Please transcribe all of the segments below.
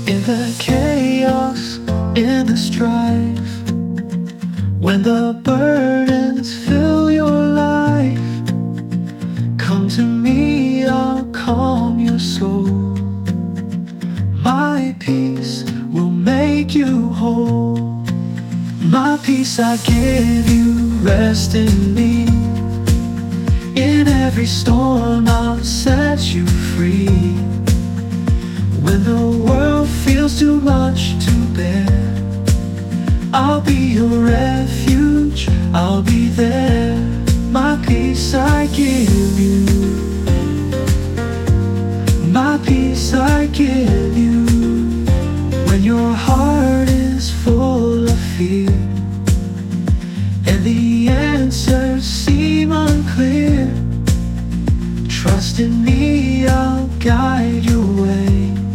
In the chaos, in the strife, when the burdens fill your life, come to me, I'll calm your soul. My peace will make you whole. My peace I give you, rest in me. In every storm I'll set you free. When the world feels too much to bear, I'll be your refuge, I'll be there. My peace I give you. My peace I give you. When your heart is full of fear and the answers seem unclear, trust in me, I'll guide your way.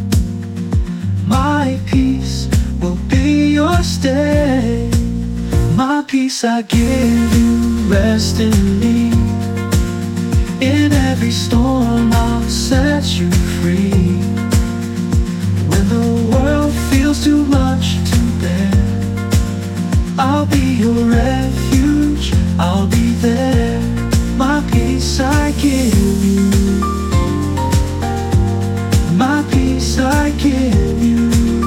My peace will be your stay. My peace I give you, rest in me. In every storm I'll set you free. When the world feels too much to bear, I'll be your refuge, I'll be there. My peace I give you. My peace I give you.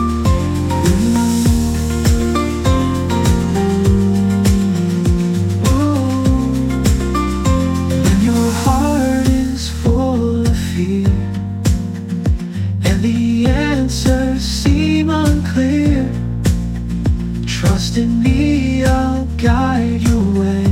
When your heart is full of fear and the answers seem unclear, trust in me, I'll guide your way.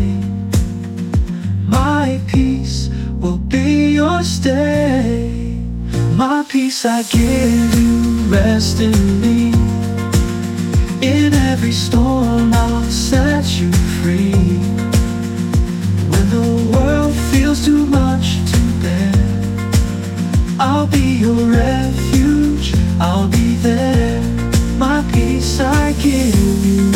My peace will be your stay. My peace I give you, rest in me. In every storm I'll set you free. When the world feels too much to bear, I'll be your refuge, I'll be there. My peace I give you.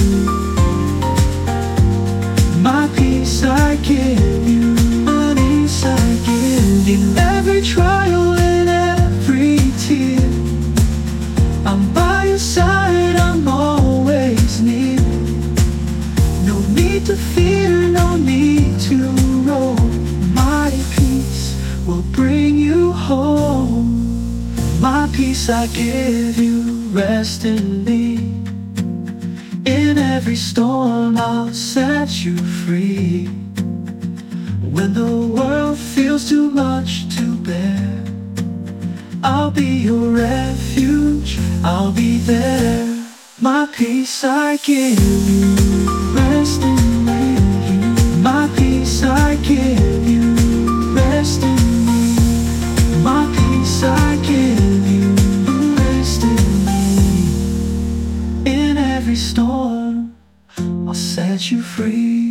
My peace I give you. My peace I give you. In every trial, in every tear, I'm by your side, I'm always near. No need to fear, no need to roam. My peace will bring you home. My peace I give you, rest in me. In every storm I'll set you free. When the world feels too much to bear, I'll be your refuge, I'll be there. My peace I give you, rest in me. My peace I give you, rest in me. My peace I give you, rest in me. In every storm I'll set you free.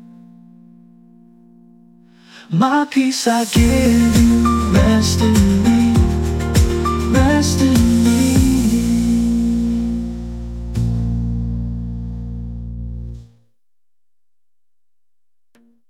My peace I give you, rest in me.